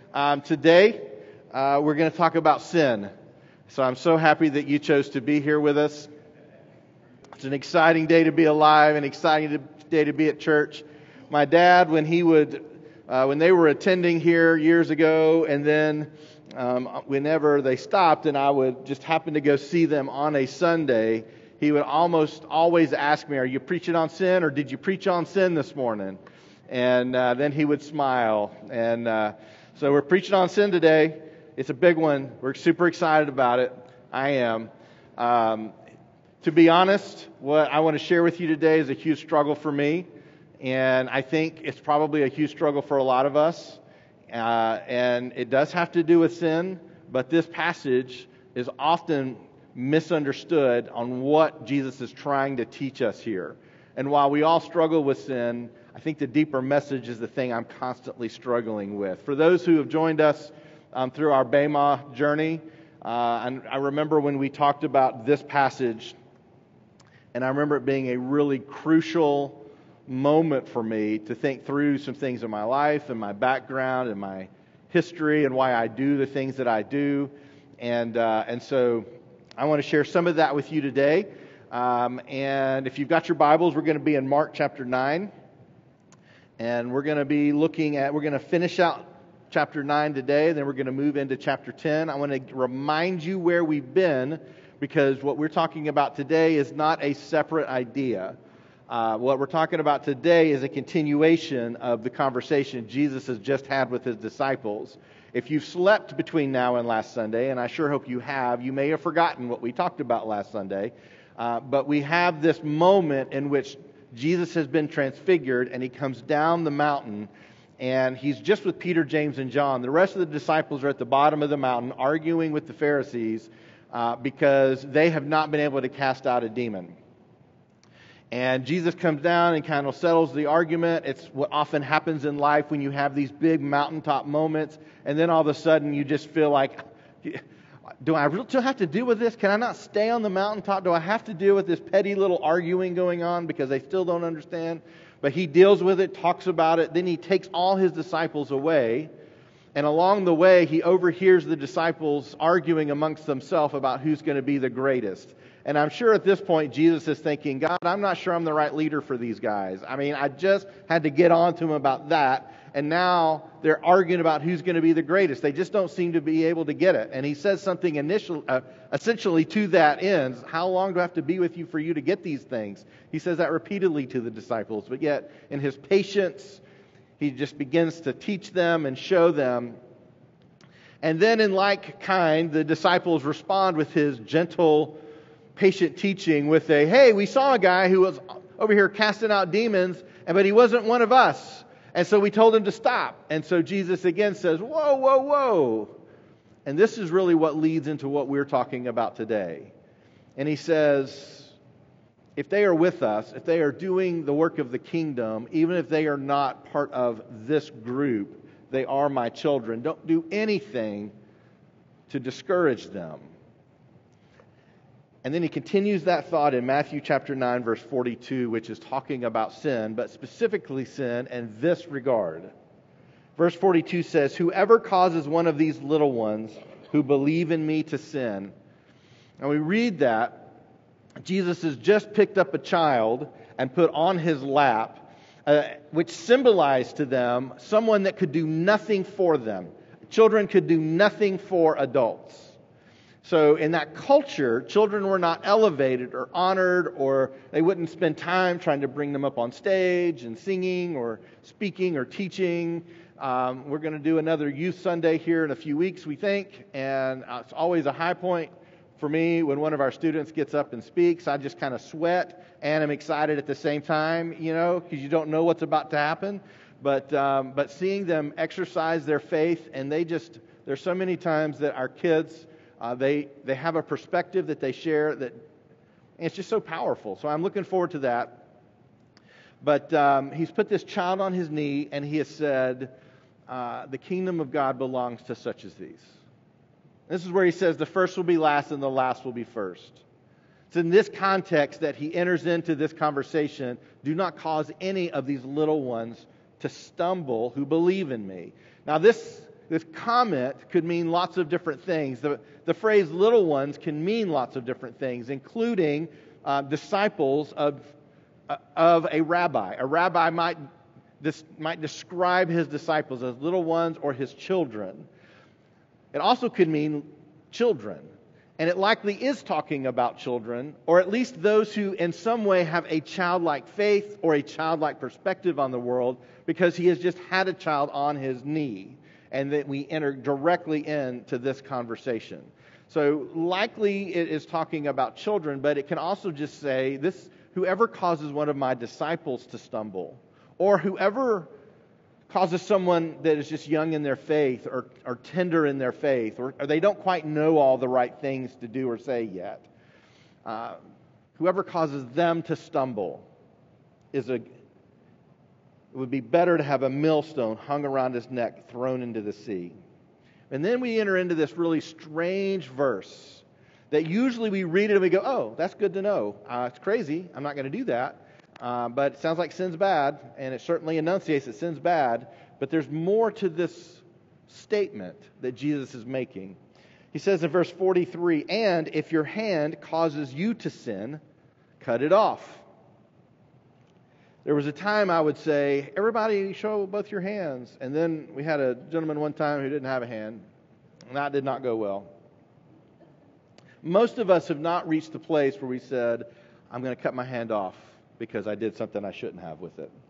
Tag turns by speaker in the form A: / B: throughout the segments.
A: Today, we're going to talk about sin. So I'm so happy that you chose to be here with us. It's an exciting day to be alive, an exciting day to be at church. My dad, when they were attending here years ago, and then whenever they stopped and I would just happen to go see them on a Sunday, he would almost always ask me, "Are you preaching on sin, or did you preach on sin this morning?" And then he would smile. And so we're preaching on sin today. It's a big one. We're super excited about it. I am. To be honest, what I want to share with you today is a huge struggle for me. And I think it's probably a huge struggle for a lot of us. And it does have to do with sin. But this passage is often misunderstood on what Jesus is trying to teach us here. And while we all struggle with sin, I think the deeper message is the thing I'm constantly struggling with. For those who have joined us through our Bema journey, and I remember when we talked about this passage, and I remember it being a really crucial moment for me to think through some things in my life and my background and my history and why I do the things that I do. And so I want to share some of that with you today. And if you've got your Bibles, we're going to be in Mark chapter 9. And we're going to finish out chapter 9 today, then we're going to move into chapter 10. I want to remind you where we've been, because what we're talking about today is not a separate idea. What we're talking about today is a continuation of the conversation Jesus has just had with his disciples. If you've slept between now and last Sunday, and I sure hope you have, you may have forgotten what we talked about last Sunday. But we have this moment in which Jesus has been transfigured and he comes down the mountain, and he's just with Peter, James, and John. The rest of the disciples are at the bottom of the mountain arguing with the Pharisees because they have not been able to cast out a demon. And Jesus comes down and kind of settles the argument. It's what often happens in life when you have these big mountaintop moments, and then all of a sudden you just feel like, do I really have to deal with this? Can I not stay on the mountaintop? Do I have to deal with this petty little arguing going on because they still don't understand? But he deals with it, talks about it. Then he takes all his disciples away. And along the way, he overhears the disciples arguing amongst themselves about who's going to be the greatest. And I'm sure at this point, Jesus is thinking, God, I'm not sure I'm the right leader for these guys. I mean, I just had to get on to them about that. And now they're arguing about who's going to be the greatest. They just don't seem to be able to get it. And he says something essentially to that end. How long do I have to be with you for you to get these things? He says that repeatedly to the disciples. But yet, in his patience, he just begins to teach them and show them. And then in like kind, the disciples respond with his gentle, patient teaching with hey, we saw a guy who was over here casting out demons, but he wasn't one of us. And so we told him to stop. And so Jesus again says, whoa, whoa, whoa. And this is really what leads into what we're talking about today. And he says, if they are with us, if they are doing the work of the kingdom, even if they are not part of this group, they are my children. Don't do anything to discourage them. And then he continues that thought in Matthew chapter 9, verse 42, which is talking about sin, but specifically sin in this regard. Verse 42 says, whoever causes one of these little ones who believe in me to sin. And we read that Jesus has just picked up a child and put on his lap, which symbolized to them someone that could do nothing for them. Children could do nothing for adults. So in that culture, children were not elevated or honored, or they wouldn't spend time trying to bring them up on stage and singing or speaking or teaching. We're going to do another Youth Sunday here in a few weeks, we think, and it's always a high point for me when one of our students gets up and speaks. I just kind of sweat and I'm excited at the same time, because you don't know what's about to happen. But seeing them exercise their faith, and there's so many times that our kids, they have a perspective that they share that it's just so powerful. So I'm looking forward to that. But he's put this child on his knee and he has said, the kingdom of God belongs to such as these. This is where he says the first will be last and the last will be first. It's in this context that he enters into this conversation. Do not cause any of these little ones to stumble who believe in me. Now this this comment could mean lots of different things. The phrase little ones can mean lots of different things, including disciples of a rabbi. A rabbi might describe his disciples as little ones or his children. It also could mean children. And it likely is talking about children, or at least those who in some way have a childlike faith or a childlike perspective on the world, because he has just had a child on his knee. And that we enter directly into this conversation. So likely it is talking about children, but it can also just say, whoever causes one of my disciples to stumble, or whoever causes someone that is just young in their faith or tender in their faith, or they don't quite know all the right things to do or say yet. Whoever causes them to stumble it would be better to have a millstone hung around his neck, thrown into the sea. And then we enter into this really strange verse that usually we read it and we go, oh, that's good to know. It's crazy. I'm not going to do that. But it sounds like sin's bad, and it certainly enunciates that sin's bad. But there's more to this statement that Jesus is making. He says in verse 43, and if your hand causes you to sin, cut it off. There was a time I would say, everybody show both your hands. And then we had a gentleman one time who didn't have a hand, and that did not go well. Most of us have not reached the place where we said, I'm going to cut my hand off because I did something I shouldn't have with it.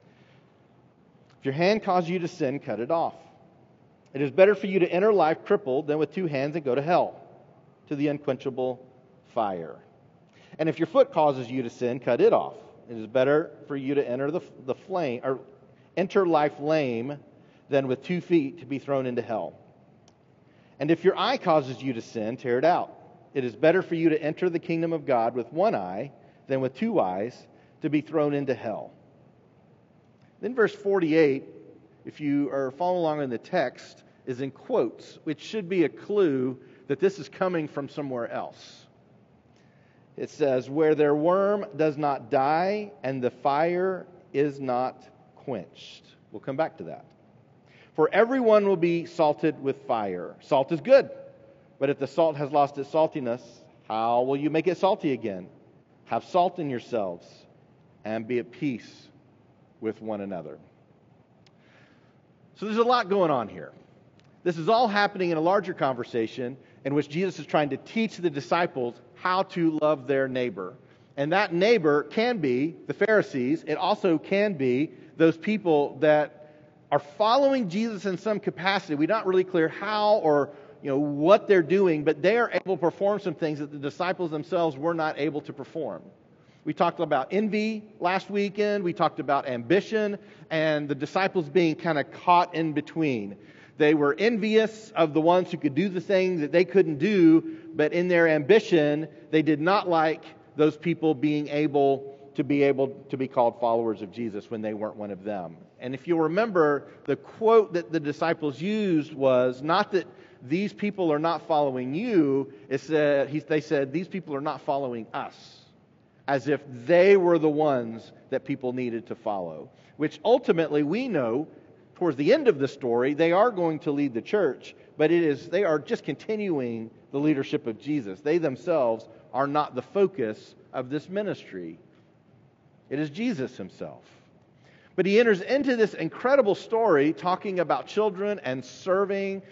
A: If your hand causes you to sin, cut it off. It is better for you to enter life crippled than with two hands and go to hell, to the unquenchable fire. And if your foot causes you to sin, cut it off. It is better for you to enter the flame, or enter life lame than with 2 feet to be thrown into hell. And if your eye causes you to sin, tear it out. It is better for you to enter the kingdom of God with one eye than with 2 eyes to be thrown into hell. Then verse 48, if you are following along in the text, is in quotes, which should be a clue that this is coming from somewhere else. It says, where their worm does not die and the fire is not quenched. We'll come back to that. For everyone will be salted with fire. Salt is good, but if the salt has lost its saltiness, how will you make it salty again? Have salt in yourselves and be at peace with one another. So there's a lot going on here. This is all happening in a larger conversation in which Jesus is trying to teach the disciples how to love their neighbor. And that neighbor can be the Pharisees. It also can be those people that are following Jesus in some capacity. We're not really clear how or what they're doing, but they are able to perform some things that the disciples themselves were not able to perform. We talked about envy last weekend. We talked about ambition and the disciples being kind of caught in between. They were envious of the ones who could do the things that they couldn't do, but in their ambition, they did not like those people being able to be called followers of Jesus when they weren't one of them. And if you'll remember, the quote that the disciples used was not that these people are not following you. They said, these people are not following us, as if they were the ones that people needed to follow. Which ultimately we know, towards the end of the story, they are going to lead the church, but they are just continuing the leadership of Jesus. They themselves are not the focus of this ministry. It is Jesus himself. But he enters into this incredible story talking about children and serving.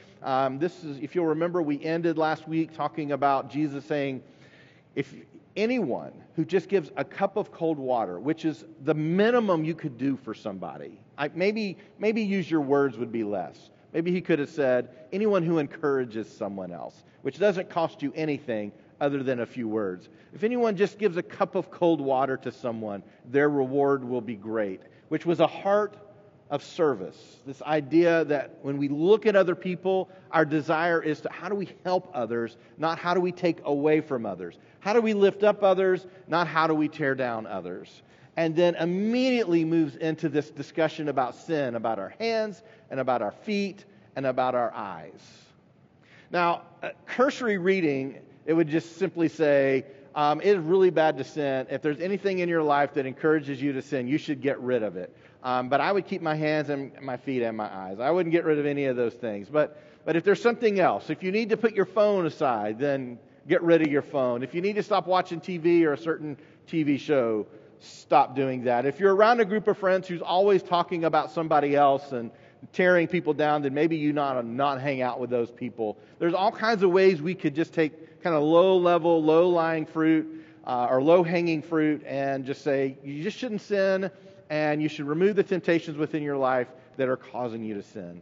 A: If you'll remember, we ended last week talking about Jesus saying, if anyone who just gives a cup of cold water, which is the minimum you could do for somebody, maybe use your words would be less. Maybe he could have said, anyone who encourages someone else, which doesn't cost you anything other than a few words. If anyone just gives a cup of cold water to someone, their reward will be great, which was a heart of service. This idea that when we look at other people, our desire is to how do we help others, not how do we take away from others. How do we lift up others, not how do we tear down others. And then immediately moves into this discussion about sin, about our hands and about our feet and about our eyes. Now, cursory reading, it would just simply say, it is really bad to sin. If there's anything in your life that encourages you to sin, you should get rid of it. But I would keep my hands and my feet and my eyes. I wouldn't get rid of any of those things. But But if there's something else, if you need to put your phone aside, then get rid of your phone. If you need to stop watching TV or a certain TV show, stop doing that. If you're around a group of friends who's always talking about somebody else and tearing people down, then maybe you not hang out with those people. There's all kinds of ways we could just take kind of low-level, low-lying fruit or low-hanging fruit and just say, you just shouldn't sin, and you should remove the temptations within your life that are causing you to sin.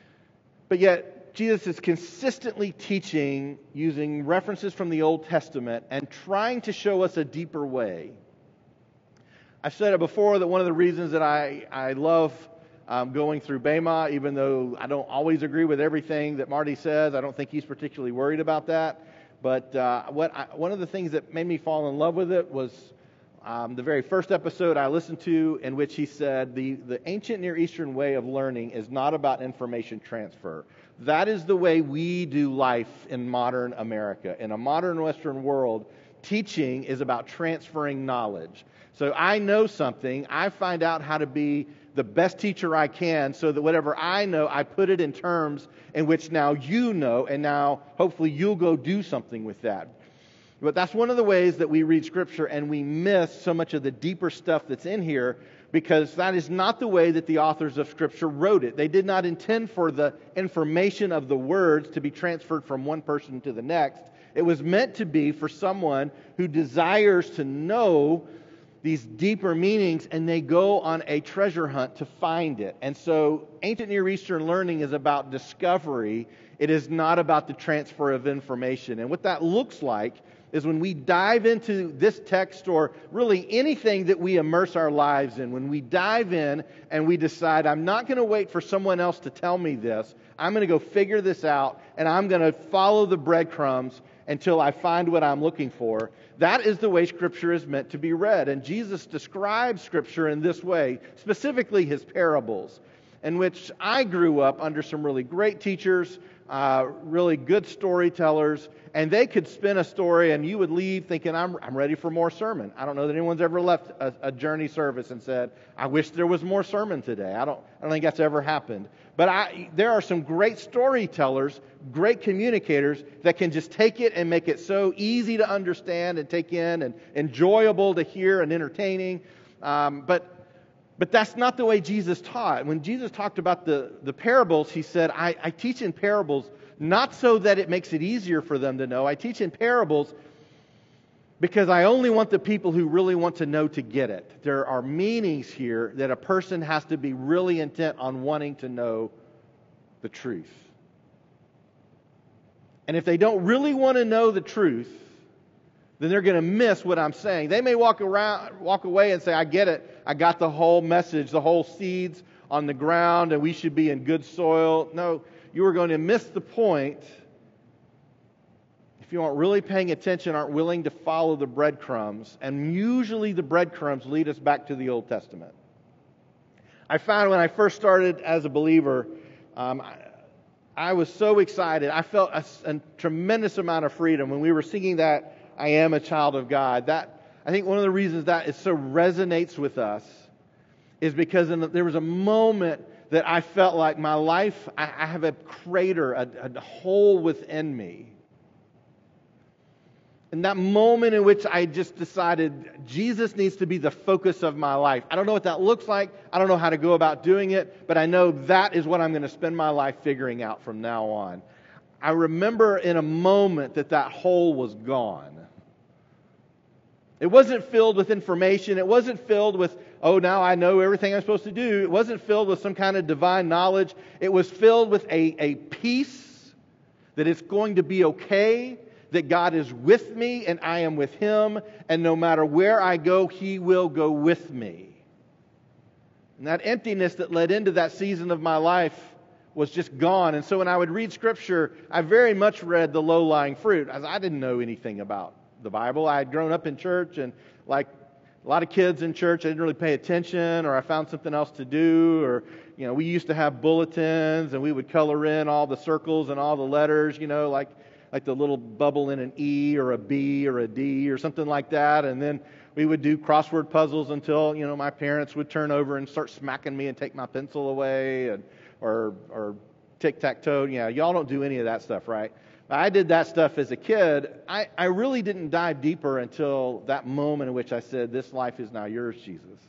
A: But yet, Jesus is consistently teaching using references from the Old Testament and trying to show us a deeper way. I've said it before that one of the reasons that I love going through Bema, even though I don't always agree with everything that Marty says, I don't think he's particularly worried about that. But one of the things that made me fall in love with it was the very first episode I listened to, in which he said the ancient Near Eastern way of learning is not about information transfer. That is the way we do life in modern America. In a modern Western world, teaching is about transferring knowledge. So I know something, I find out how to be the best teacher I can so that whatever I know, I put it in terms in which now you know, and now hopefully you'll go do something with that. But that's one of the ways that we read Scripture and we miss so much of the deeper stuff that's in here, because that is not the way that the authors of Scripture wrote it. They did not intend for the information of the words to be transferred from one person to the next. It was meant to be for someone who desires to know these deeper meanings, and they go on a treasure hunt to find it. And so ancient Near Eastern learning is about discovery. It is not about the transfer of information. And what that looks like is when we dive into this text, or really anything that we immerse our lives in, when we dive in and we decide, I'm not going to wait for someone else to tell me this. I'm going to go figure this out, and I'm going to follow the breadcrumbs until I find what I'm looking for. That is the way Scripture is meant to be read. And Jesus describes Scripture in this way, specifically His parables, in which I grew up under some really great teachers, really good storytellers, and they could spin a story and you would leave thinking, I'm ready for more sermon. I don't know that anyone's ever left a journey service and said, I wish there was more sermon today. I don't think that's ever happened. But there are some great storytellers, great communicators that can just take it and make it so easy to understand and take in and enjoyable to hear and entertaining. But that's not the way Jesus taught. When Jesus talked about the parables, He said, I teach in parables not so that it makes it easier for them to know. I teach in parables because I only want the people who really want to know to get it. There are meanings here that a person has to be really intent on wanting to know the truth. And if they don't really want to know the truth, then they're going to miss what I'm saying. They may walk away and say, I get it. I got the whole message, the whole seeds on the ground, and we should be in good soil. No, you are going to miss the point if you aren't really paying attention, aren't willing to follow the breadcrumbs. And usually the breadcrumbs lead us back to the Old Testament. I found when I first started as a believer, I was so excited. I felt a tremendous amount of freedom when we were singing that I am a child of God. That, I think one of the reasons that it so resonates with us is because there was a moment that I felt like my life, I have a crater, a hole within me. And that moment in which I just decided Jesus needs to be the focus of my life. I don't know what that looks like. I don't know how to go about doing it, but I know that is what I'm going to spend my life figuring out from now on. I remember in a moment that hole was gone. It wasn't filled with information. It wasn't filled with, oh, now I know everything I'm supposed to do. It wasn't filled with some kind of divine knowledge. It was filled with a peace that it's going to be okay, that God is with me and I am with Him, and no matter where I go, He will go with me. And that emptiness that led into that season of my life was just gone. And so when I would read Scripture, I very much read the low-lying fruit, as I didn't know anything about the Bible. I had grown up in church, and like a lot of kids in church, I didn't really pay attention, or I found something else to do, or we used to have bulletins, and we would color in all the circles and all the letters, like the little bubble in an E or a B or a D or something like that. And then we would do crossword puzzles until, my parents would turn over and start smacking me and take my pencil away, or tic-tac-toe. Y'all don't do any of that stuff, right? I did that stuff as a kid. I really didn't dive deeper until that moment in which I said, this life is now yours, Jesus.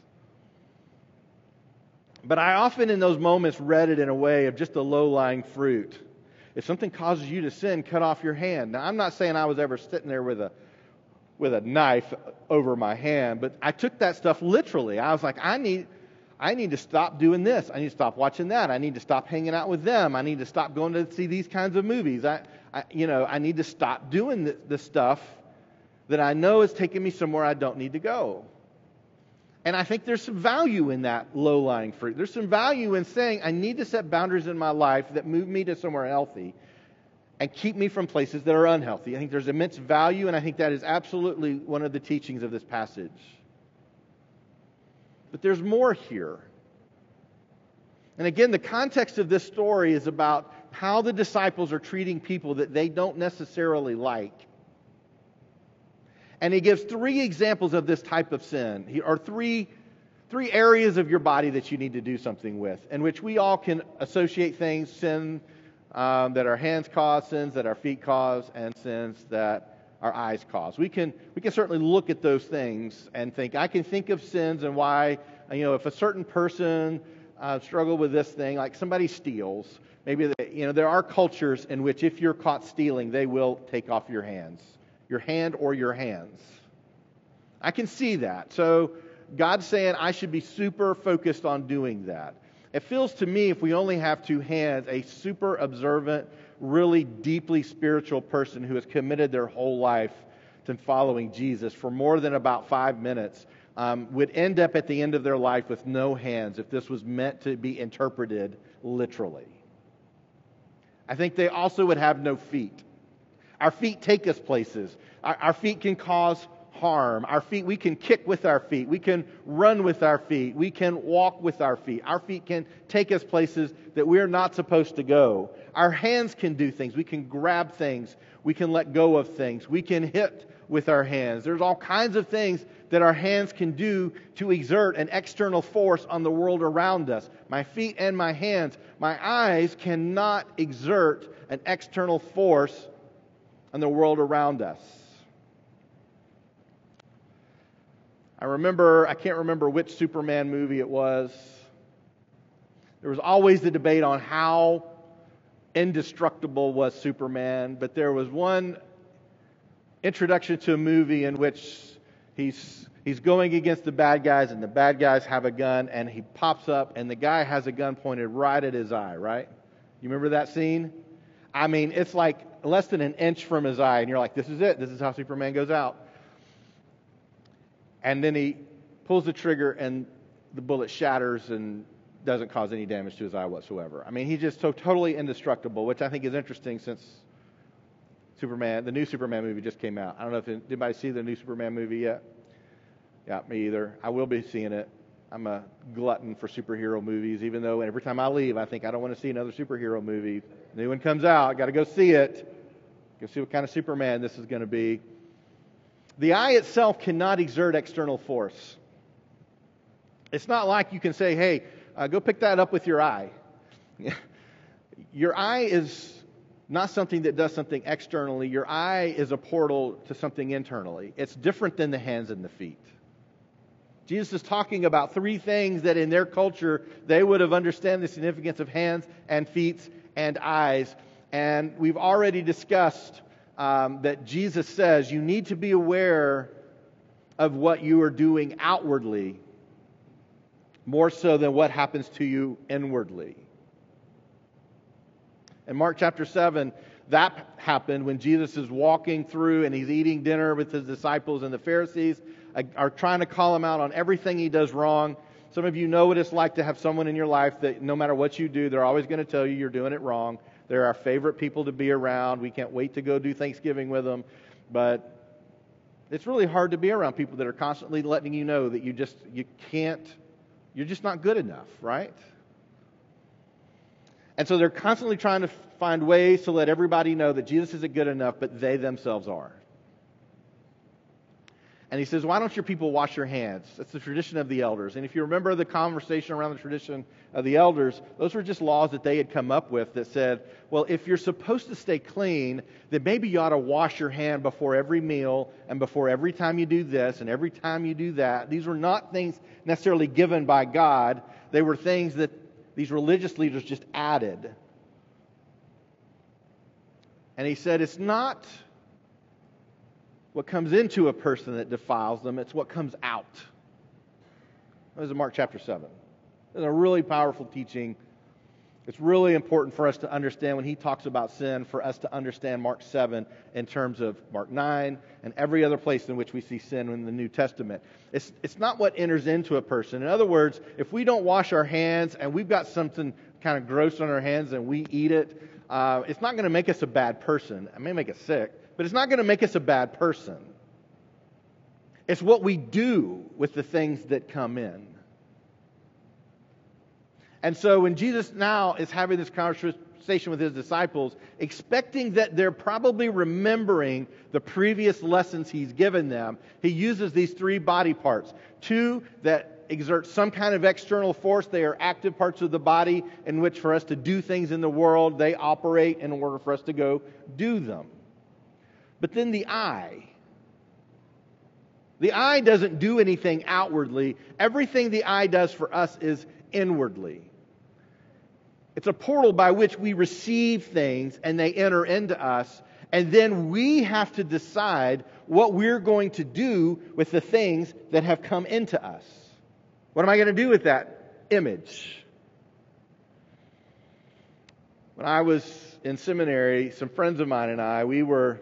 A: But I often in those moments read it in a way of just a low-lying fruit. If something causes you to sin, cut off your hand. Now, I'm not saying I was ever sitting there with a knife over my hand, but I took that stuff literally. I was like, I need to stop doing this. I need to stop watching that. I need to stop hanging out with them. I need to stop going to see these kinds of movies. I need to stop doing the stuff that I know is taking me somewhere I don't need to go. And I think there's some value in that low-lying fruit. There's some value in saying I need to set boundaries in my life that move me to somewhere healthy and keep me from places that are unhealthy. I think there's immense value, and I think that is absolutely one of the teachings of this passage. But there's more here. And again, the context of this story is about how the disciples are treating people that they don't necessarily like. And he gives 3 examples of this type of sin, or three areas of your body that you need to do something with, in which we all can associate things, sin that our hands cause, sins that our feet cause, and sins that our eyes cause. We can certainly look at those things and think, I can think of sins and why, if a certain person struggled with this thing, like somebody steals, maybe there are cultures in which if you're caught stealing, they will take off your hands. Your hand or your hands. I can see that. So God's saying I should be super focused on doing that. It feels to me, if we only have 2 hands, a super observant, really deeply spiritual person who has committed their whole life to following Jesus for more than about 5 minutes would end up at the end of their life with no hands if this was meant to be interpreted literally. I think they also would have no feet. Our feet take us places. Our feet can cause harm. We can kick with our feet. We can run with our feet. We can walk with our feet. Our feet can take us places that we're not supposed to go. Our hands can do things. We can grab things. We can let go of things. We can hit with our hands. There's all kinds of things that our hands can do to exert an external force on the world around us. My feet and my hands. My eyes cannot exert an external force on the world around us. I can't remember which Superman movie it was. There was always the debate on how indestructible was Superman, but there was one introduction to a movie in which he's going against the bad guys, and the bad guys have a gun, and he pops up, and the guy has a gun pointed right at his eye, right? You remember that scene? I mean, it's like less than an inch from his eye, and you're like, this is it. This is how Superman goes out. And then he pulls the trigger, and the bullet shatters and doesn't cause any damage to his eye whatsoever. I mean, he's just so totally indestructible, which I think is interesting since the new Superman movie just came out. I don't know if anybody see the new Superman movie yet? Yeah, me either. I will be seeing it. I'm a glutton for superhero movies, even though every time I leave, I think I don't want to see another superhero movie. New one comes out, got to go see it. Go see what kind of Superman this is going to be. The eye itself cannot exert external force. It's not like you can say, hey, go pick that up with your eye. Your eye is not something that does something externally. Your eye is a portal to something internally. It's different than the hands and the feet. Jesus is talking about 3 things that in their culture they would have understood the significance of hands and feet and eyes. And we've already discussed that Jesus says you need to be aware of what you are doing outwardly more so than what happens to you inwardly. In Mark chapter 7, that happened when Jesus is walking through and he's eating dinner with his disciples, and the Pharisees are trying to call him out on everything he does wrong. Some of you know what it's like to have someone in your life that no matter what you do, they're always going to tell you you're doing it wrong. They're our favorite people to be around. We can't wait to go do Thanksgiving with them. But it's really hard to be around people that are constantly letting you know that you're just not good enough, right? And so they're constantly trying to find ways to let everybody know that Jesus isn't good enough, but they themselves are. And he says, why don't your people wash your hands? That's the tradition of the elders. And if you remember the conversation around the tradition of the elders, those were just laws that they had come up with that said, well, if you're supposed to stay clean, then maybe you ought to wash your hand before every meal and before every time you do this and every time you do that. These were not things necessarily given by God. They were things that these religious leaders just added. And he said, it's not what comes into a person that defiles them, it's what comes out. That was in Mark chapter 7. It's a really powerful teaching. It's really important for us to understand when he talks about sin, for us to understand Mark 7 in terms of Mark 9 and every other place in which we see sin in the New Testament. It's not what enters into a person. In other words, if we don't wash our hands and we've got something kind of gross on our hands and we eat it, it's not going to make us a bad person. It may make us sick, but it's not going to make us a bad person. It's what we do with the things that come in. And so when Jesus now is having this conversation with his disciples, expecting that they're probably remembering the previous lessons he's given them, he uses these three body parts. Two that exert some kind of external force. They are active parts of the body in which for us to do things in the world, they operate in order for us to go do them. But then the eye. The eye doesn't do anything outwardly. Everything the eye does for us is inwardly. It's a portal by which we receive things and they enter into us. And then we have to decide what we're going to do with the things that have come into us. What am I going to do with that image? When I was in seminary, some friends of mine and I, we were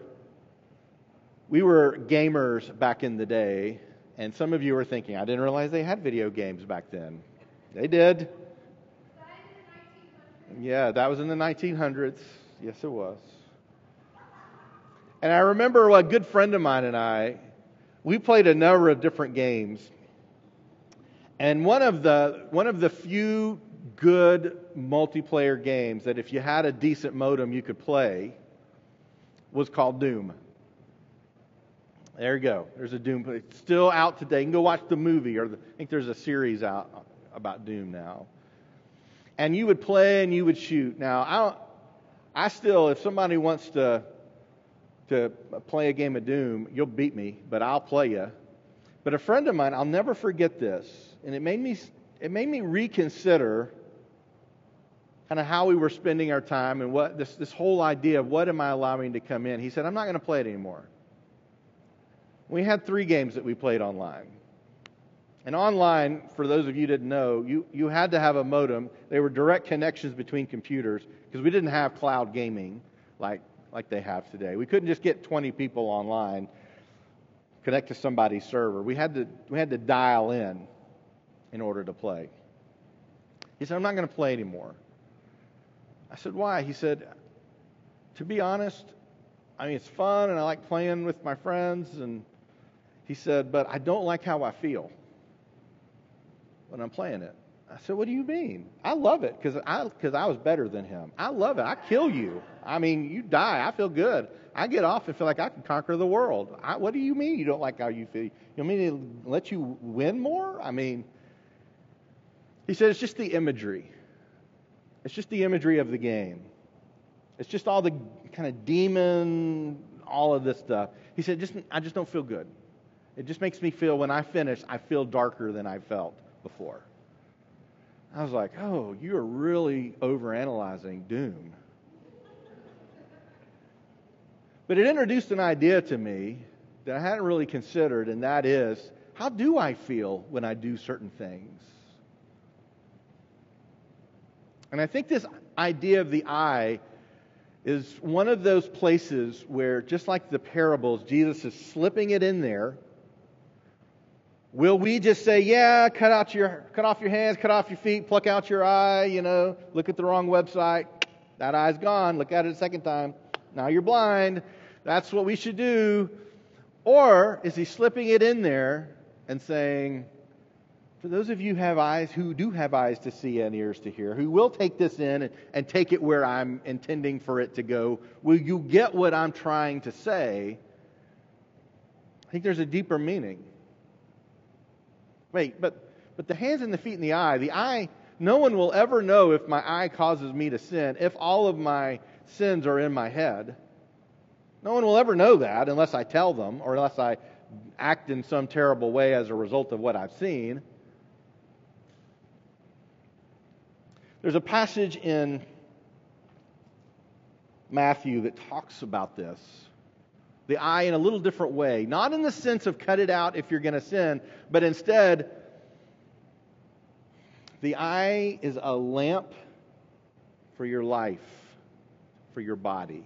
A: gamers back in the day, and some of you are thinking, I didn't realize they had video games back then. They did. Yeah, that was in the 1900s. Yes, it was. And I remember a good friend of mine and I, we played a number of different games. And one of the few good multiplayer games that if you had a decent modem you could play was called Doom. There you go. There's a Doom. It's still out today. You can go watch the movie, I think there's a series out about Doom now. And you would play and you would shoot. Now, I still, if somebody wants to play a game of Doom, you'll beat me, but I'll play you. But a friend of mine, I'll never forget this, and it made me reconsider kind of how we were spending our time and what this whole idea of what am I allowing to come in. He said, I'm not going to play it anymore. We had 3 games that we played online. And online, for those of you who didn't know, you had to have a modem. They were direct connections between computers because we didn't have cloud gaming like they have today. We couldn't just get 20 people online, connect to somebody's server. We had to dial in order to play. He said, I'm not going to play anymore. I said, why? He said, to be honest, I mean, it's fun and I like playing with my friends. And he said, but I don't like how I feel when I'm playing it. I said, what do you mean? I love it because I was better than him. I love it. I kill you. I mean, you die. I feel good. I get off and feel like I can conquer the world. What do you mean you don't like how you feel? You want me to let you win more? I mean, he said, it's just the imagery. It's just the imagery of the game. It's just all the kind of demon, all of this stuff. He said, I just don't feel good. It just makes me feel, when I finish, I feel darker than I felt before. I was like, oh, you are really overanalyzing Doom. But it introduced an idea to me that I hadn't really considered, and that is, how do I feel when I do certain things? And I think this idea of the eye is one of those places where, just like the parables, Jesus is slipping it in there. Will we just say, yeah, cut off your hands, cut off your feet, pluck out your eye, look at the wrong website, that eye's gone, look at it a second time, now you're blind, that's what we should do? Or is he slipping it in there and saying, for those of you who do have eyes to see and ears to hear, who will take this in and take it where I'm intending for it to go, will you get what I'm trying to say? I think there's a deeper meaning. Wait, but the hands and the feet and the eye, no one will ever know if my eye causes me to sin, if all of my sins are in my head. No one will ever know that unless I tell them or unless I act in some terrible way as a result of what I've seen. There's a passage in Matthew that talks about this. The eye in a little different way. Not in the sense of cut it out if you're going to sin, but instead, the eye is a lamp for your life, for your body.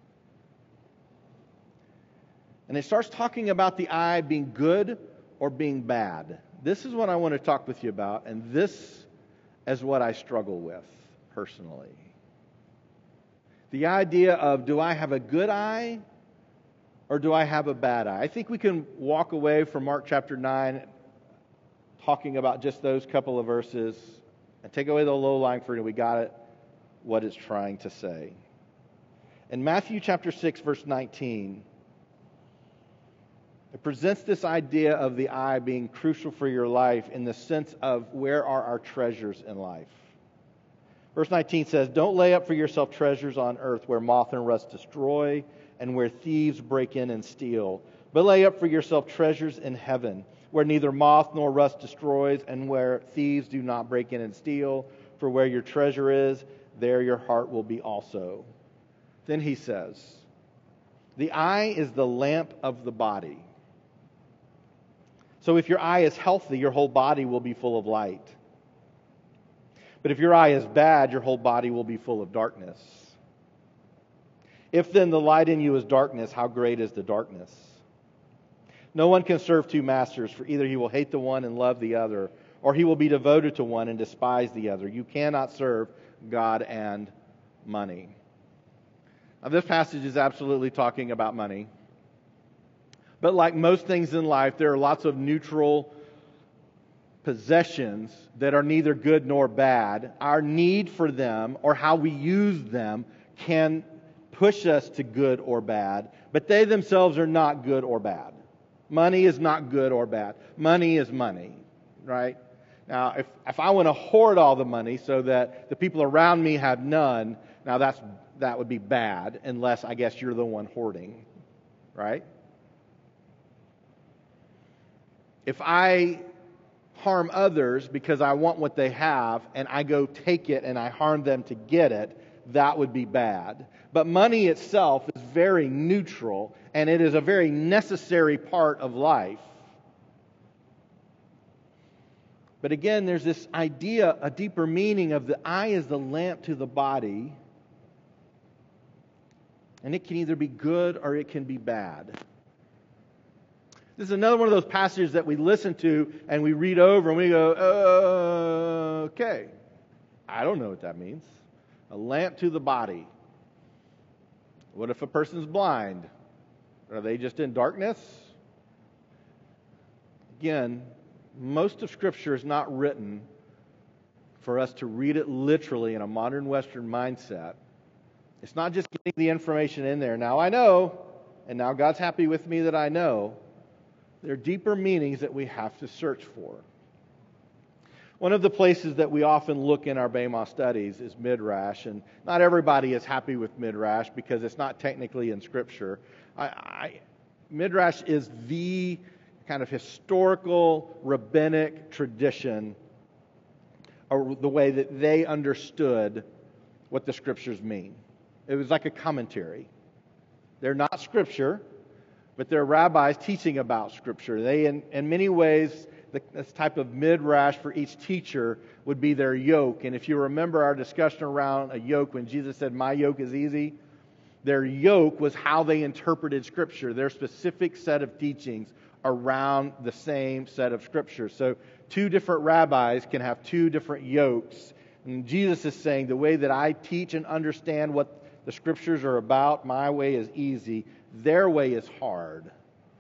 A: And it starts talking about the eye being good or being bad. This is what I want to talk with you about, and this is what I struggle with personally. The idea of, do I have a good eye or do I have a bad eye? I think we can walk away from Mark chapter 9 talking about just those couple of verses and take away the low-lying fruit, and we got it, what it's trying to say. In Matthew chapter 6, verse 19, it presents this idea of the eye being crucial for your life in the sense of where are our treasures in life. Verse 19 says, "Don't lay up for yourself treasures on earth where moth and rust destroy and where thieves break in and steal. But lay up for yourself treasures in heaven where neither moth nor rust destroys and where thieves do not break in and steal. For where your treasure is, there your heart will be also." Then he says, the eye is the lamp of the body. So if your eye is healthy, your whole body will be full of light. But if your eye is bad, your whole body will be full of darkness. If then the light in you is darkness, how great is the darkness? No one can serve two masters, for either he will hate the one and love the other, or he will be devoted to one and despise the other. You cannot serve God and money. Now, this passage is absolutely talking about money. But like most things in life, there are lots of neutral possessions that are neither good nor bad. Our need for them or how we use them can push us to good or bad, but they themselves are not good or bad. Money is not good or bad. Money is money, right? Now, if I want to hoard all the money so that the people around me have none, now that would be bad, unless I guess you're the one hoarding, right? If I harm others because I want what they have and I go take it and I harm them to get it, that would be bad. But money itself is very neutral and it is a very necessary part of life. But again, there's this idea, a deeper meaning of the eye is the lamp to the body, and it can either be good or it can be bad. This is another one of those passages that we listen to and we read over and we go, okay, I don't know what that means. A lamp to the body. What if a person's blind? Are they just in darkness? Again, most of Scripture is not written for us to read it literally in a modern Western mindset. It's not just getting the information in there. Now I know, and now God's happy with me that I know. There are deeper meanings that we have to search for. One of the places that we often look in our Bema studies is Midrash, and not everybody is happy with Midrash because it's not technically in Scripture. Midrash is the kind of historical rabbinic tradition, or the way that they understood what the Scriptures mean. It was like a commentary. They're not Scripture, but they're rabbis teaching about Scripture. They, in many ways, this type of midrash for each teacher would be their yoke. And if you remember our discussion around a yoke, when Jesus said, "My yoke is easy," their yoke was how they interpreted Scripture, their specific set of teachings around the same set of Scriptures. So two different rabbis can have two different yokes. And Jesus is saying, the way that I teach and understand what the Scriptures are about, my way is easy. Their way is hard.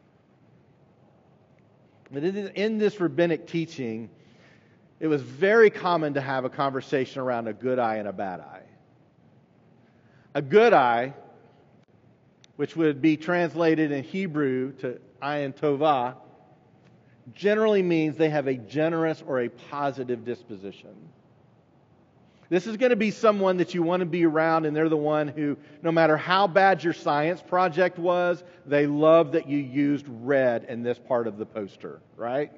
A: But in this rabbinic teaching, it was very common to have a conversation around a good eye and a bad eye. A good eye which would be translated in Hebrew to ayin tovah, generally means they have a generous or a positive disposition. This is going to be someone that you want to be around, and they're the one who, no matter how bad your science project was, they love that you used red in this part of the poster, right?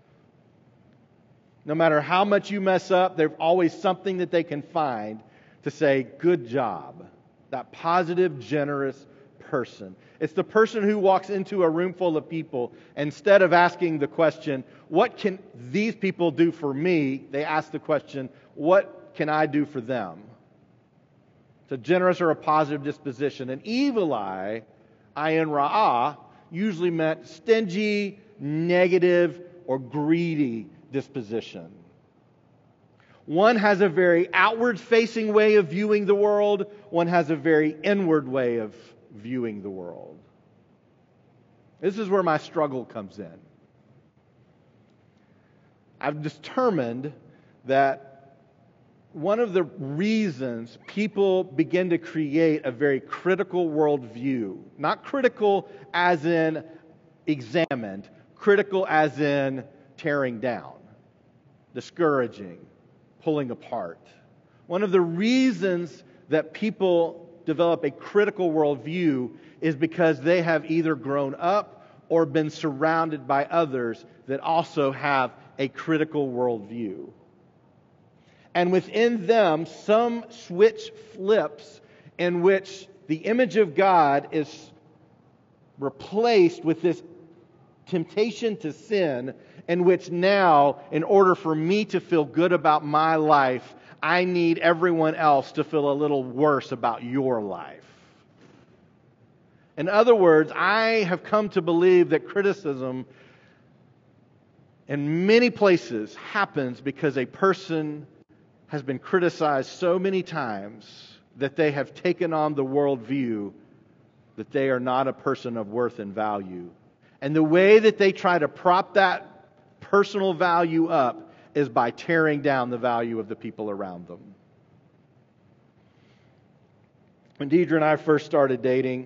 A: No matter how much you mess up, there's always something that they can find to say, good job. That positive, generous person. It's the person who walks into a room full of people, instead of asking the question, what can these people do for me? They ask the question, what can I do for them? It's a generous or a positive disposition. An evil eye, ayin ra'ah, usually meant stingy, negative, or greedy disposition. One has a very outward-facing way of viewing the world. One has a very inward way of viewing the world. This is where my struggle comes in. I've determined that one of the reasons people begin to create a very critical worldview, not critical as in examined, critical as in tearing down, discouraging, pulling apart. One of the reasons that people develop a critical worldview is because they have either grown up or been surrounded by others that also have a critical worldview. And within them, some switch flips in which the image of God is replaced with this temptation to sin, in which now, in order for me to feel good about my life, I need everyone else to feel a little worse about your life. In other words, I have come to believe that criticism in many places happens because a person has been criticized so many times that they have taken on the worldview that they are not a person of worth and value. And the way that they try to prop that personal value up is by tearing down the value of the people around them. When Deidre and I first started dating,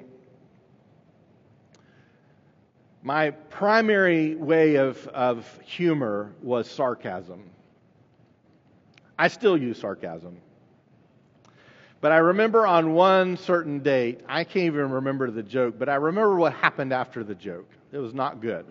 A: my primary way of humor was sarcasm. I still use sarcasm. But I remember on one certain date, I can't even remember the joke, but I remember what happened after the joke. It was not good.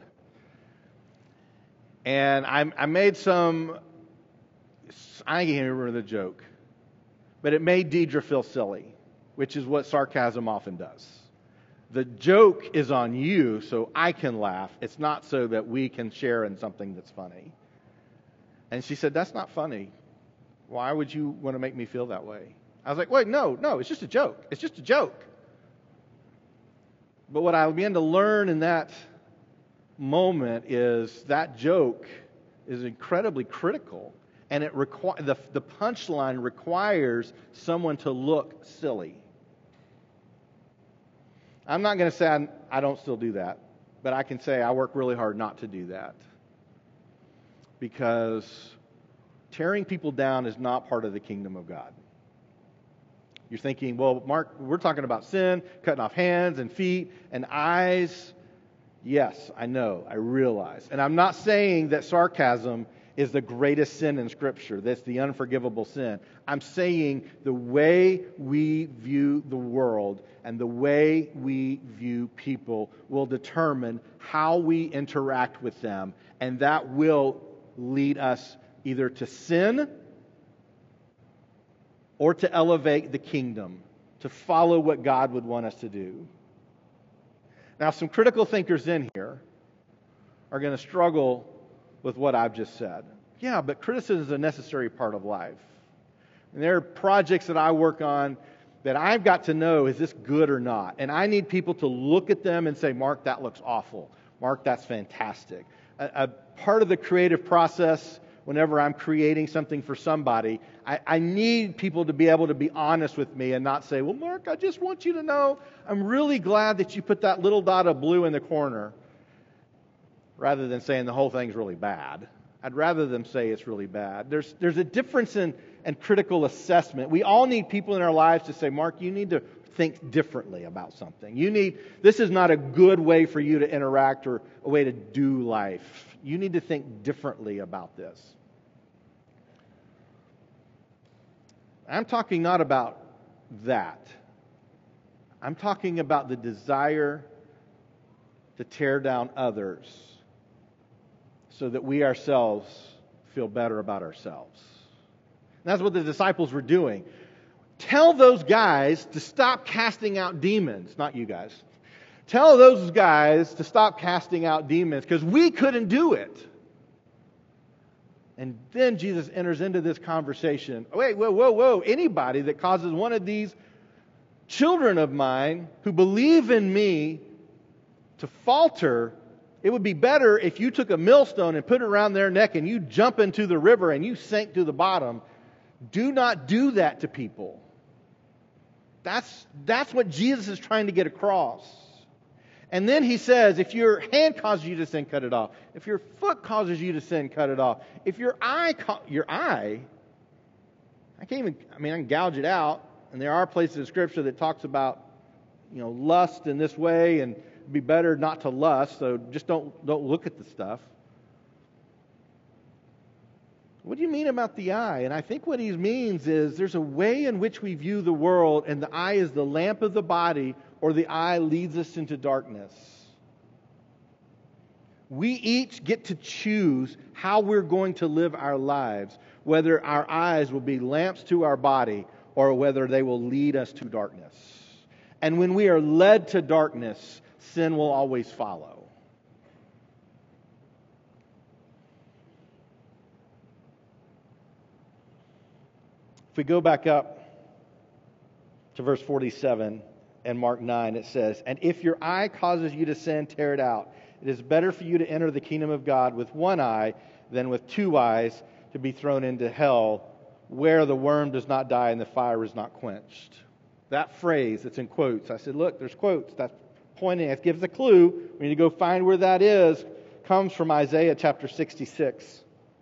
A: And I made some, I can't even remember the joke, but it made Deidre feel silly, which is what sarcasm often does. The joke is on you so I can laugh. It's not so that we can share in something that's funny. And she said, that's not funny. Why would you want to make me feel that way? I was like, wait, no, it's just a joke. It's just a joke. But what I began to learn in that moment is that joke is incredibly critical. And the punchline requires someone to look silly. I'm not going to say I don't still do that, but I can say I work really hard not to do that. Because tearing people down is not part of the kingdom of God. You're thinking, well, Mark, we're talking about sin, cutting off hands and feet and eyes. Yes, I know, I realize. And I'm not saying that sarcasm is the greatest sin in Scripture. That's the unforgivable sin. I'm saying the way we view the world and the way we view people will determine how we interact with them. And that will lead us either to sin or to elevate the kingdom, to follow what God would want us to do. Now, some critical thinkers in here are going to struggle with what I've just said. Yeah, but criticism is a necessary part of life. And there are projects that I work on that I've got to know, is this good or not? And I need people to look at them and say, Mark, that looks awful. Mark, that's fantastic. A part of the creative process, whenever I'm creating something for somebody, I need people to be able to be honest with me and not say, well, Mark, I just want you to know I'm really glad that you put that little dot of blue in the corner, rather than saying the whole thing's really bad. I'd rather them say it's really bad. There's a difference in critical assessment. We all need people in our lives to say, Mark, you need to think differently about something. This is not a good way for you to interact or a way to do life. You need to think differently about this. I'm talking not about that. I'm talking about the desire to tear down others so that we ourselves feel better about ourselves. And that's what the disciples were doing. Tell those guys to stop casting out demons. Not you guys. Tell those guys to stop casting out demons because we couldn't do it. And then Jesus enters into this conversation. Wait, whoa. Anybody that causes one of these children of mine who believe in me to falter, it would be better if you took a millstone and put it around their neck and you jump into the river and you sink to the bottom. Do not do that to people. That's what Jesus is trying to get across. And then he says, if your hand causes you to sin, cut it off. If your foot causes you to sin, cut it off. If your eye, I can gouge it out. And there are places in Scripture that talks about, lust in this way, and it'd be better not to lust. So just don't look at the stuff. What do you mean about the eye? And I think what he means is there's a way in which we view the world, and the eye is the lamp of the body, or the eye leads us into darkness. We each get to choose how we're going to live our lives, whether our eyes will be lamps to our body or whether they will lead us to darkness. And when we are led to darkness, sin will always follow. If we go back up to verse 47 and Mark 9, it says, "And if your eye causes you to sin, tear it out. It is better for you to enter the kingdom of God with one eye than with two eyes to be thrown into hell, where the worm does not die and the fire is not quenched." That phrase that's in quotes. I said, look, there's quotes. That's pointing. It gives a clue. We need to go find where that is. Comes from Isaiah chapter 66.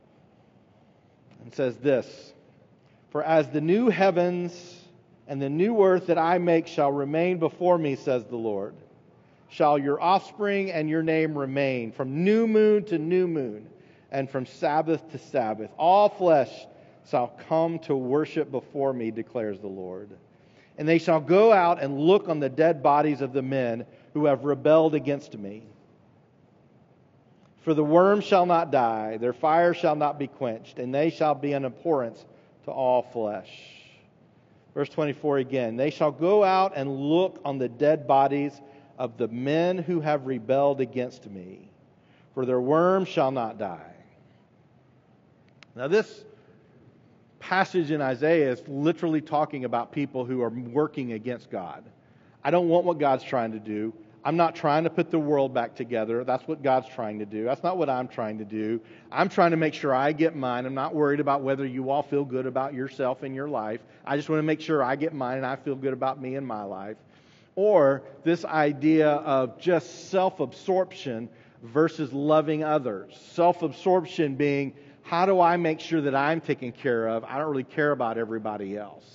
A: It says this, "For as the new heavens and the new earth that I make shall remain before me, says the Lord, shall your offspring and your name remain from new moon to new moon and from Sabbath to Sabbath. All flesh shall come to worship before me, declares the Lord. And they shall go out and look on the dead bodies of the men who have rebelled against me. For the worm shall not die, their fire shall not be quenched, and they shall be an abhorrence to all flesh." Verse 24 again, "They shall go out and look on the dead bodies of the men who have rebelled against me, for their worm shall not die." Now this passage in Isaiah is literally talking about people who are working against God. I don't want what God's trying to do. I'm not trying to put the world back together. That's what God's trying to do. That's not what I'm trying to do. I'm trying to make sure I get mine. I'm not worried about whether you all feel good about yourself and your life. I just want to make sure I get mine and I feel good about me and my life. Or this idea of just self-absorption versus loving others. Self-absorption being, how do I make sure that I'm taken care of? I don't really care about everybody else.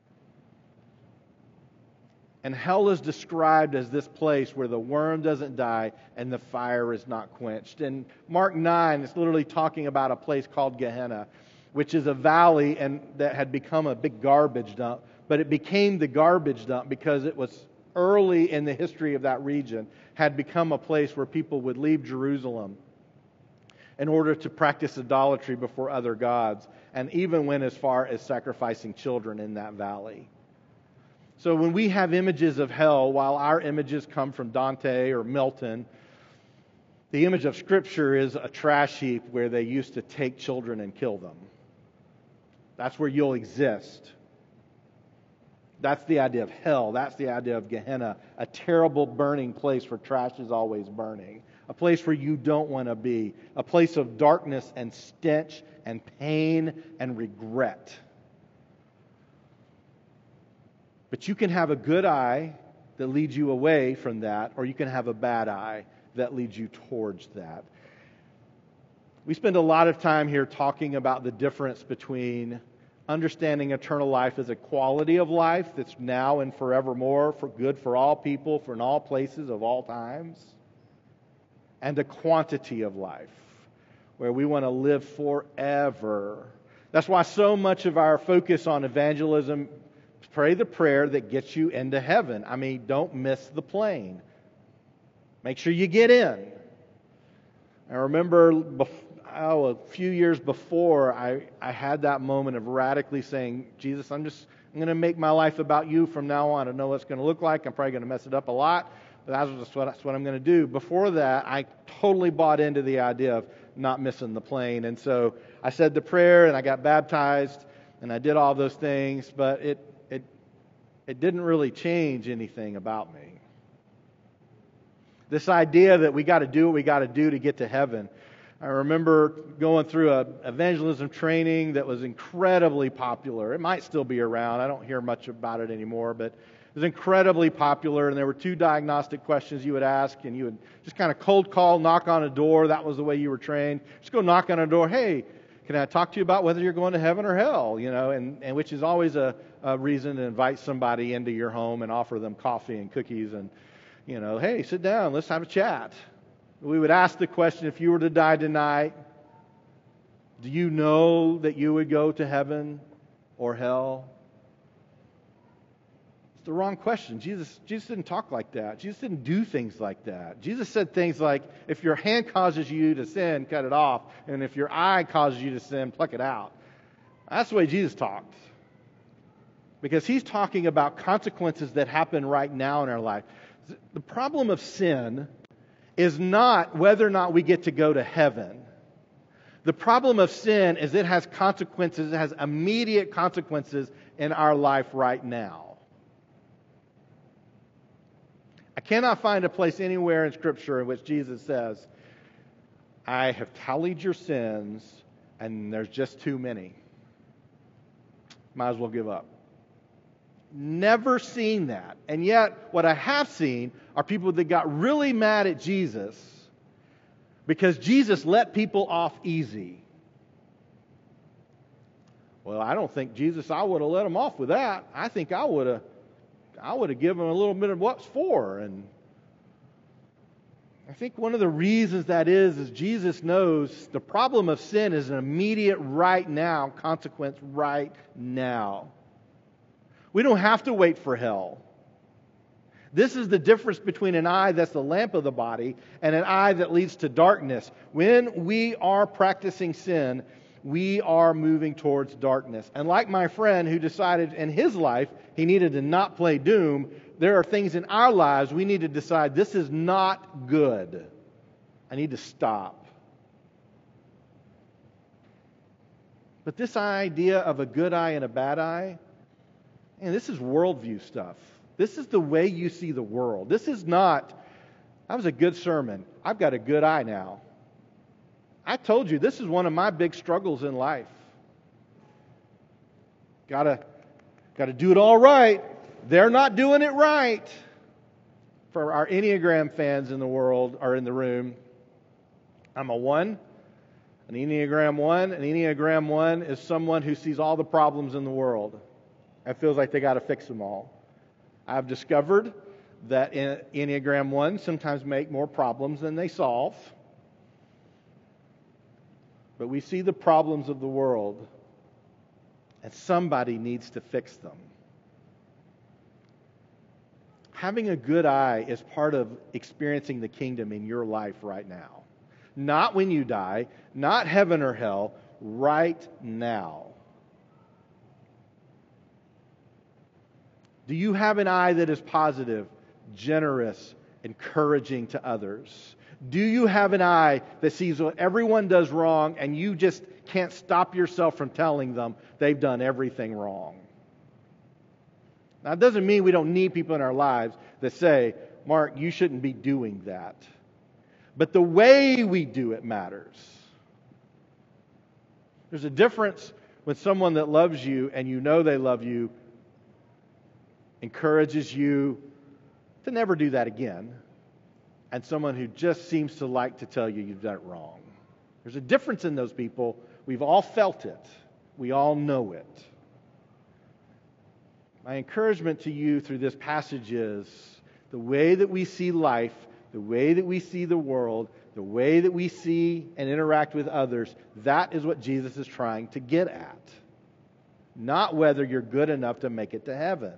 A: And hell is described as this place where the worm doesn't die and the fire is not quenched. In Mark 9, it's literally talking about a place called Gehenna, which is a valley and that had become a big garbage dump. But it became the garbage dump because it was early in the history of that region, had become a place where people would leave Jerusalem in order to practice idolatry before other gods, and even went as far as sacrificing children in that valley. So when we have images of hell, while our images come from Dante or Milton, the image of Scripture is a trash heap where they used to take children and kill them. That's where you'll exist. That's the idea of hell. That's the idea of Gehenna, a terrible burning place where trash is always burning. A place where you don't want to be. A place of darkness and stench and pain and regret. But you can have a good eye that leads you away from that, or you can have a bad eye that leads you towards that. We spend a lot of time here talking about the difference between understanding eternal life as a quality of life that's now and forevermore, for good for all people, for in all places of all times, and a quantity of life where we want to live forever. That's why so much of our focus on evangelism, pray the prayer that gets you into heaven. I mean, don't miss the plane. Make sure you get in. I remember a few years before, I had that moment of radically saying, Jesus, I'm going to make my life about you from now on. I don't know what it's going to look like. I'm probably going to mess it up a lot, but that's what I'm going to do. Before that, I totally bought into the idea of not missing the plane. And so I said the prayer, and I got baptized, and I did all those things, but it didn't really change anything about me. This idea that we got to do what we got to do to get to heaven. I remember going through a evangelism training that was incredibly popular. It might still be around. I don't hear much about it anymore, but it was incredibly popular, and there were 2 diagnostic questions you would ask, and you would just kind of cold call, knock on a door. That was the way you were trained. Just go knock on a door. Hey, can I talk to you about whether you're going to heaven or hell? And which is always a reason to invite somebody into your home and offer them coffee and cookies and, hey, sit down, let's have a chat. We would ask the question, if you were to die tonight, do you know that you would go to heaven or hell? It's the wrong question. Jesus didn't talk like that. Jesus didn't do things like that. Jesus said things like, if your hand causes you to sin, cut it off. And if your eye causes you to sin, pluck it out. That's the way Jesus talked. Because He's talking about consequences that happen right now in our life. The problem of sin is not whether or not we get to go to heaven. The problem of sin is it has consequences, it has immediate consequences in our life right now. I cannot find a place anywhere in Scripture in which Jesus says, I have tallied your sins and there's just too many. Might as well give up. Never seen that. And yet, what I have seen are people that got really mad at Jesus because Jesus let people off easy. Well, I don't think Jesus, I would have let him off with that. I think I would have given him a little bit of what's for. And I think one of the reasons that is Jesus knows the problem of sin is an immediate right now consequence right now. We don't have to wait for hell. This is the difference between an eye that's the lamp of the body and an eye that leads to darkness. When we are practicing sin, we are moving towards darkness. And like my friend who decided in his life he needed to not play Doom, there are things in our lives we need to decide this is not good. I need to stop. But this idea of a good eye and a bad eye, and this is worldview stuff. This is the way you see the world. This is not, that was a good sermon. I've got a good eye now. I told you, this is one of my big struggles in life. Gotta do it all right. They're not doing it right. For our Enneagram fans in the world, or in the room, I'm a 1. An Enneagram 1. An Enneagram 1 is someone who sees all the problems in the world and feels like they got to fix them all. I've discovered that Enneagram 1 sometimes make more problems than they solve. But we see the problems of the world, and somebody needs to fix them. Having a good eye is part of experiencing the kingdom in your life right now. Not when you die, not heaven or hell, right now. Do you have an eye that is positive, generous, encouraging to others? Do you have an eye that sees what everyone does wrong and you just can't stop yourself from telling them they've done everything wrong? Now, it doesn't mean we don't need people in our lives that say, Mark, you shouldn't be doing that. But the way we do it matters. There's a difference when someone that loves you and you know they love you encourages you to never do that again, and someone who just seems to like to tell you you've done it wrong. There's a difference in those people. We've all felt it. We all know it. My encouragement to you through this passage is the way that we see life, the way that we see the world, the way that we see and interact with others, that is what Jesus is trying to get at. Not whether you're good enough to make it to heaven.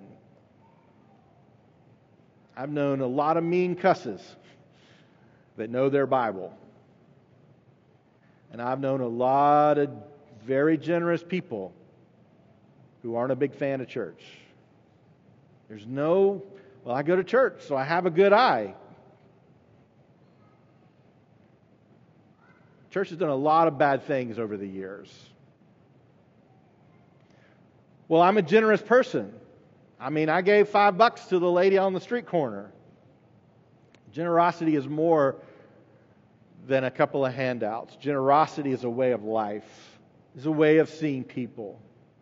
A: I've known a lot of mean cusses that know their Bible. And I've known a lot of very generous people who aren't a big fan of church. There's no, well, I go to church, so I have a good eye. Church has done a lot of bad things over the years. Well, I'm a generous person. I mean, I gave $5 to the lady on the street corner. Generosity is more than a couple of handouts. Generosity is a way of life. It's a way of seeing people.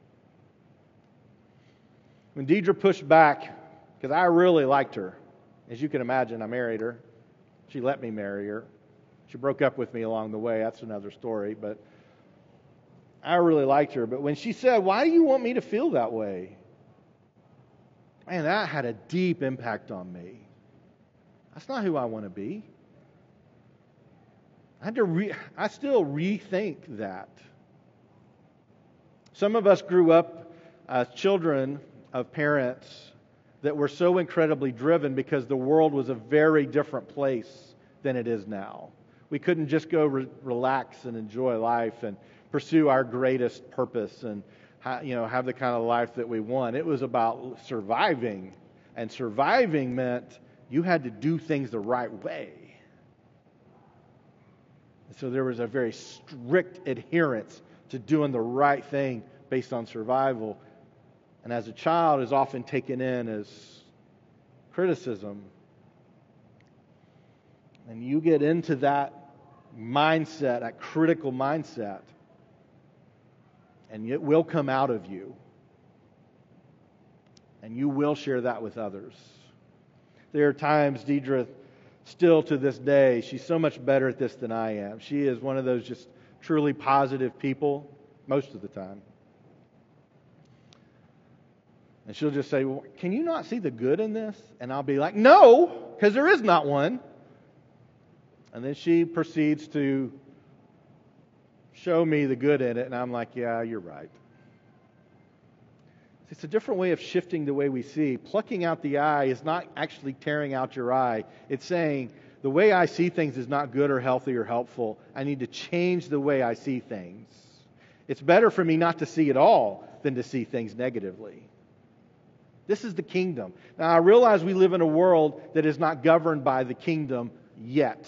A: When Deidre pushed back, because I really liked her. As you can imagine, I married her. She let me marry her. She broke up with me along the way. That's another story. But I really liked her. But when she said, "Why do you want me to feel that way?" Man, that had a deep impact on me. That's not who I want to be. I still rethink that. Some of us grew up as children of parents that were so incredibly driven because the world was a very different place than it is now. We couldn't just go relax and enjoy life and pursue our greatest purpose and have the kind of life that we want. It was about surviving, and surviving meant you had to do things the right way. So there was a very strict adherence to doing the right thing based on survival. And as a child is often taken in as criticism. And you get into that mindset, that critical mindset, and it will come out of you. And you will share that with others. There are times, Deidre, still to this day, she's so much better at this than I am. She is one of those just truly positive people most of the time. And she'll just say, "Well, can you not see the good in this?" And I'll be like, "No, because there is not one." And then she proceeds to show me the good in it, and I'm like, "Yeah, you're right." It's a different way of shifting the way we see. Plucking out the eye is not actually tearing out your eye. It's saying, the way I see things is not good or healthy or helpful. I need to change the way I see things. It's better for me not to see at all than to see things negatively. This is the kingdom. Now, I realize we live in a world that is not governed by the kingdom yet.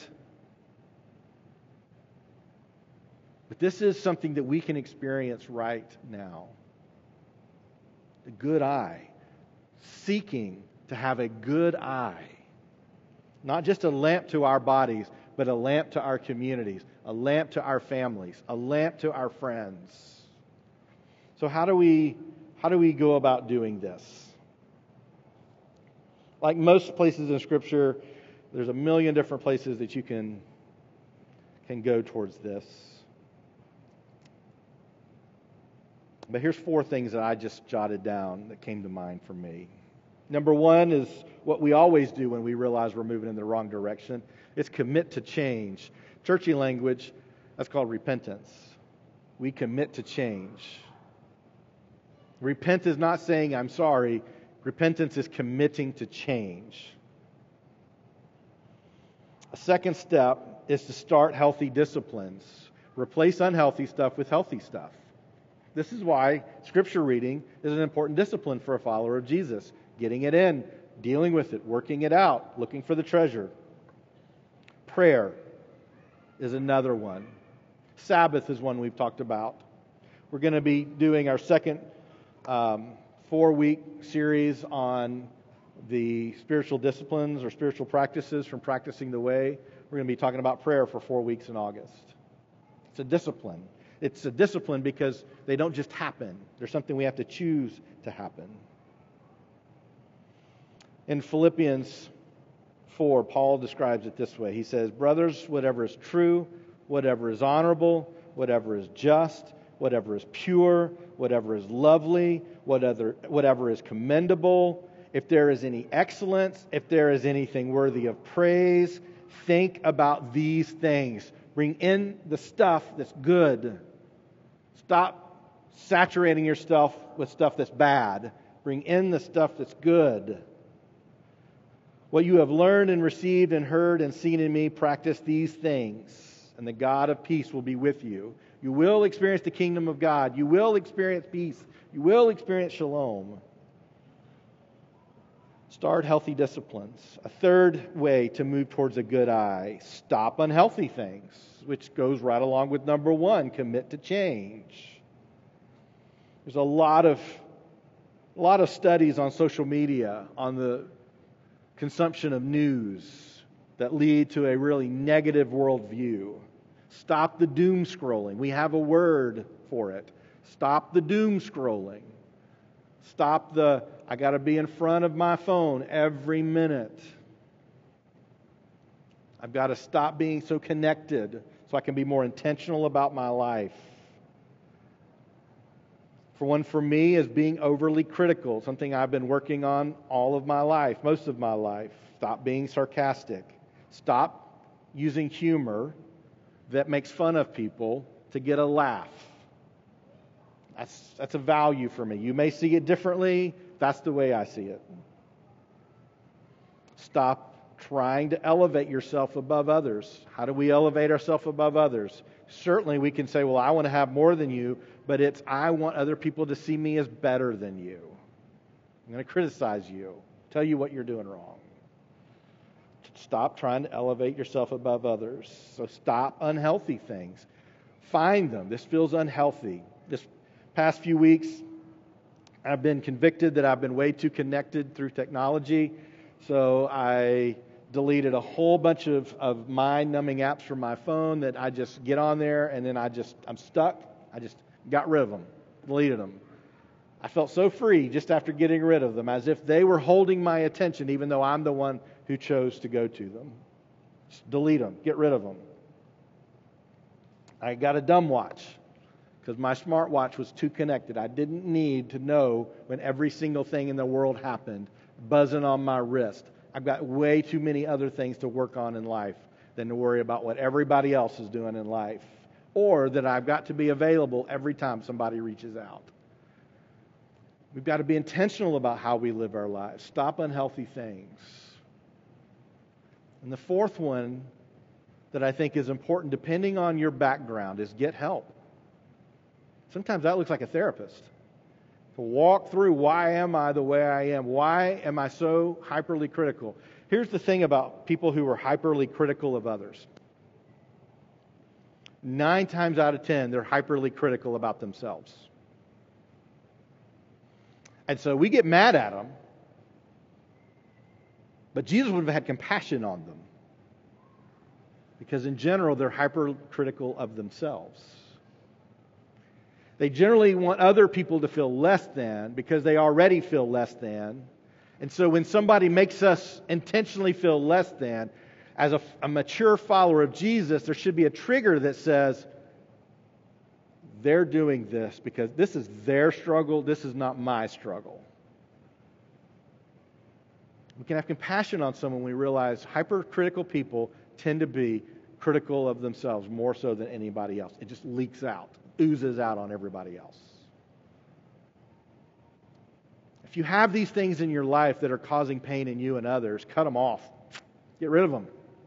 A: But this is something that we can experience right now. The good eye. Seeking to have a good eye. Not just a lamp to our bodies, but a lamp to our communities, a lamp to our families, a lamp to our friends. So how do we go about doing this? Like most places in Scripture, there's a million different places that you can go towards this. But here's 4 things that I just jotted down that came to mind for me. Number 1 is what we always do when we realize we're moving in the wrong direction. It's commit to change. Churchy language, that's called repentance. We commit to change. Repent is not saying I'm sorry. Repentance is committing to change. A second step is to start healthy disciplines. Replace unhealthy stuff with healthy stuff. This is why Scripture reading is an important discipline for a follower of Jesus. Getting it in, dealing with it, working it out, looking for the treasure. Prayer is another one. Sabbath is one we've talked about. We're going to be doing our second 4-week series on the spiritual disciplines or spiritual practices from practicing the way. We're going to be talking about prayer for 4 weeks in August. It's a discipline. It's a discipline because they don't just happen. There's something we have to choose to happen. In Philippians 4, Paul describes it this way. He says, "Brothers, whatever is true, whatever is honorable, whatever is just, whatever is pure, whatever is lovely, whatever is commendable, if there is any excellence, if there is anything worthy of praise, think about these things. Bring in the stuff that's good. Stop saturating yourself with stuff that's bad. Bring in the stuff that's good. What you have learned and received and heard and seen in me, practice these things, and the God of peace will be with you. You will experience the kingdom of God. You will experience peace. You will experience shalom. Start healthy disciplines. A third way to move towards a good eye, stop unhealthy things, which goes right along with number one, commit to change. There's a lot of studies on social media on the consumption of news that lead to a really negative worldview. Stop the doom scrolling. We have a word for it. Stop the doom scrolling. Stop I got to be in front of my phone every minute. I've got to stop being so connected so I can be more intentional about my life. For me, is being overly critical, something I've been working on all of my life, most of my life. Stop being sarcastic. Stop using humor that makes fun of people to get a laugh. That's a value for me. You may see it differently. That's the way I see it. Stop trying to elevate yourself above others. How do we elevate ourselves above others? Certainly we can say, well, I want to have more than you, but it's I want other people to see me as better than you. I'm going to criticize you, tell you what you're doing wrong. Stop trying to elevate yourself above others. So stop unhealthy things. Find them. This feels unhealthy. This past few weeks, I've been convicted that I've been way too connected through technology. So I deleted a whole bunch of mind-numbing apps from my phone that I just get on there and then I'm stuck. I just got rid of them, deleted them. I felt so free just after getting rid of them, as if they were holding my attention, even though I'm the one who chose to go to them. Just delete them, get rid of them. I got a dumb watch because my smartwatch was too connected. I didn't need to know when every single thing in the world happened, buzzing on my wrist. I've got way too many other things to work on in life than to worry about what everybody else is doing in life, or that I've got to be available every time somebody reaches out. We've got to be intentional about how we live our lives. Stop unhealthy things. And the fourth one that I think is important, depending on your background, is get help. Sometimes that looks like a therapist. To walk through, why am I the way I am? Why am I so hyperly critical? Here's the thing about people who are hyperly critical of others. 9 times out of 10, they're hyperly critical about themselves. And so we get mad at them, but Jesus would have had compassion on them. Because in general, they're hypercritical of themselves. They generally want other people to feel less than because they already feel less than. And so when somebody makes us intentionally feel less than, as a mature follower of Jesus, there should be a trigger that says, they're doing this because this is their struggle, this is not my struggle. We can have compassion on someone when we realize hypercritical people tend to be critical of themselves more so than anybody else. It just leaks out, oozes out on everybody else. If you have these things in your life that are causing pain in you and others, cut them off. Get rid of them.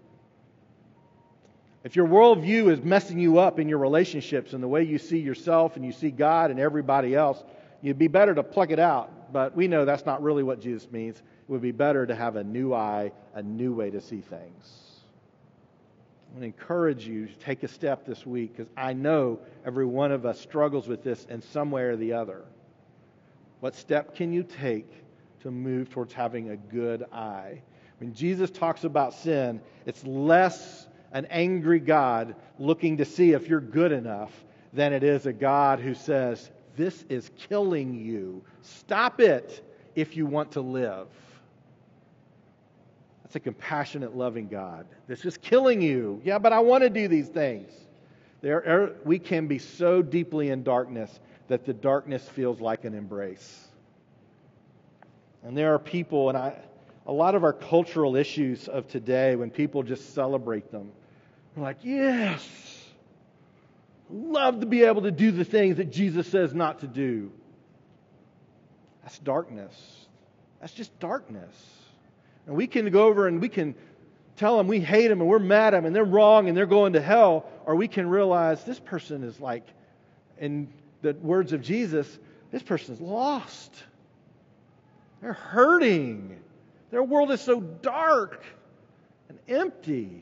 A: If your worldview is messing you up in your relationships and the way you see yourself and you see God and everybody else, it'd be better to pluck it out. But we know that's not really what Jesus means. It would be better to have a new eye, a new way to see things. I want to encourage you to take a step this week, because I know every one of us struggles with this in some way or the other. What step can you take to move towards having a good eye? When Jesus talks about sin, it's less an angry God looking to see if you're good enough than it is a God who says, this is killing you. Stop it if you want to live. That's a compassionate, loving God. This is killing you. Yeah, but I want to do these things. We can be so deeply in darkness that the darkness feels like an embrace. And there are people, and a lot of our cultural issues of today, when people just celebrate them, they're like, yes, love to be able to do the things that Jesus says not to do. That's darkness. That's just darkness. And we can go over and we can tell them we hate them and we're mad at them and they're wrong and they're going to hell. Or we can realize this person is like, in the words of Jesus, this person is lost. They're hurting. Their world is so dark and empty.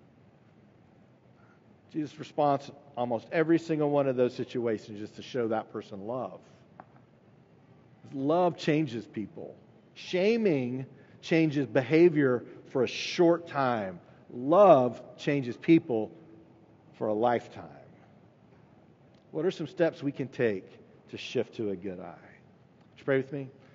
A: Jesus' response almost every single one of those situations is to show that person love. Love changes people. Shaming changes behavior for a short time. Love changes people for a lifetime. What are some steps we can take to shift to a good eye? Would you pray with me?